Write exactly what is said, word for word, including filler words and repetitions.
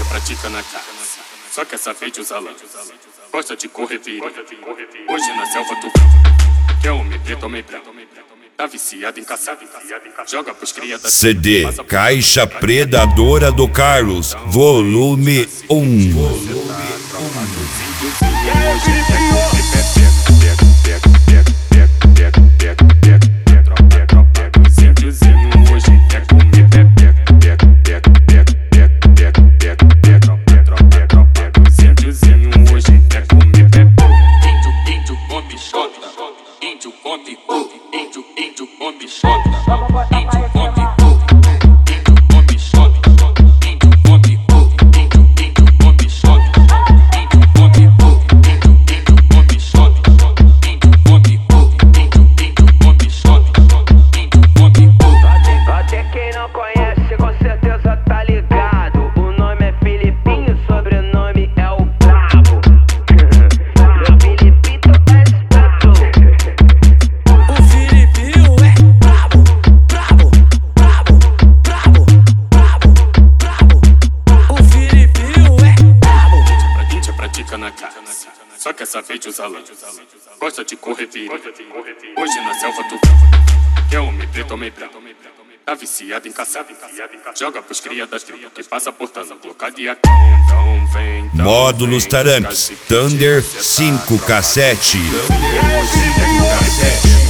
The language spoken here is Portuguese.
pratica na casa, só quer saber de usar lança. Gosta de correr vira, hoje na selva tu quer homem preto, homem branco. Tá viciado em caçar, joga pros cria da C D Caixa Predadora do Carlos, volume um. Só quer saber de usar lança. Gosta de correr vira, hoje na selva tu quer homem preto, homem branco. Tá viciado em caçar, joga pros cria das tribos que passa portando blocado e então vem. Módulos Taramps Thunder cinco cassete.